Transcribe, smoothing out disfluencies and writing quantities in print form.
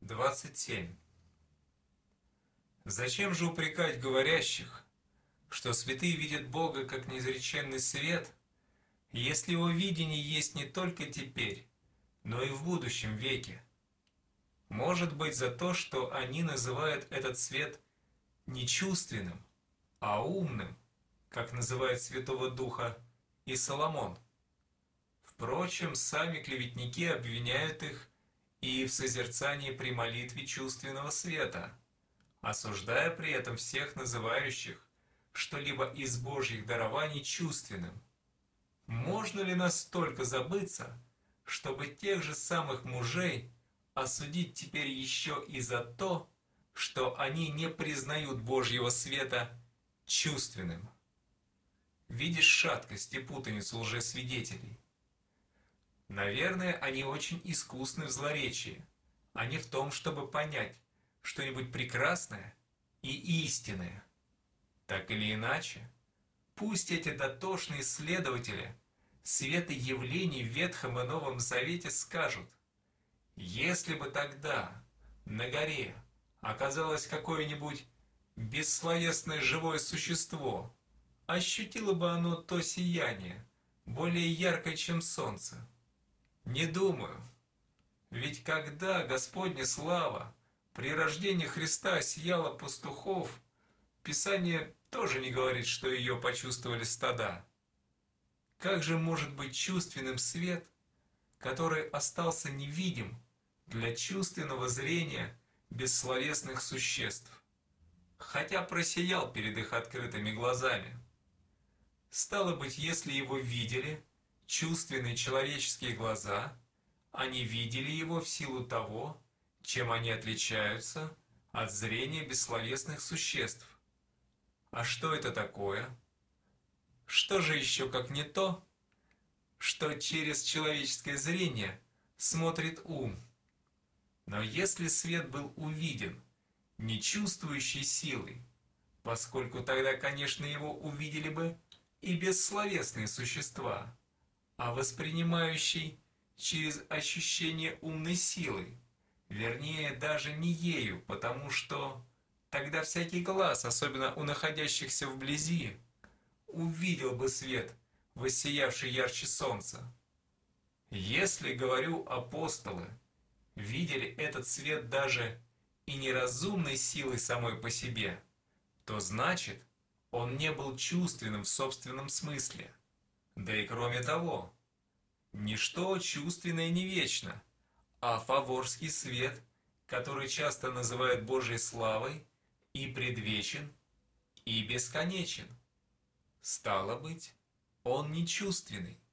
27. Зачем же упрекать говорящих, что святые видят Бога как неизреченный свет, если его видение есть не только теперь, но и в будущем веке? Может быть, за то, что они называют этот свет не чувственным, а умным, как называет Святого Духа и Соломон. Впрочем, сами клеветники обвиняют их и в созерцании при молитве чувственного света, осуждая при этом всех называющих что-либо из Божьих дарований чувственным. Можно ли настолько забыться, чтобы тех же самых мужей осудить теперь еще и за то, что они не признают Божьего света чувственным? Видишь шаткость и путаницу лжесвидетелей? Наверное, они очень искусны в злоречии, а не в том, чтобы понять что-нибудь прекрасное и истинное. Так или иначе, пусть эти дотошные исследователи света явлений в Ветхом и Новом Завете скажут: если бы тогда на горе оказалось какое-нибудь бессловесное живое существо, ощутило бы оно то сияние, более яркое, чем солнце? Не думаю. Ведь когда Господня слава при рождении Христа сияла пастухов, Писание тоже не говорит, что ее почувствовали стада. Как же может быть чувственным свет, который остался невидим для чувственного зрения бессловесных существ, хотя просиял перед их открытыми глазами? Стало быть, если его видели чувственные человеческие глаза, они видели его в силу того, чем они отличаются от зрения бессловесных существ. А что это такое? Что же еще как не то, что через человеческое зрение смотрит ум? Но если свет был увиден не чувствующей силой, поскольку тогда, конечно, его увидели бы и бессловесные существа, а воспринимающий через ощущение умной силой, вернее, даже не ею, потому что тогда всякий глаз, особенно у находящихся вблизи, увидел бы свет, воссиявший ярче солнца. Если, говорю, апостолы видели этот свет даже и неразумной силой самой по себе, то значит, он не был чувственным в собственном смысле. Да и кроме того, ничто чувственное не вечно, а фаворский свет, который часто называют Божьей славой, и предвечен, и бесконечен. Стало быть, он не чувственный.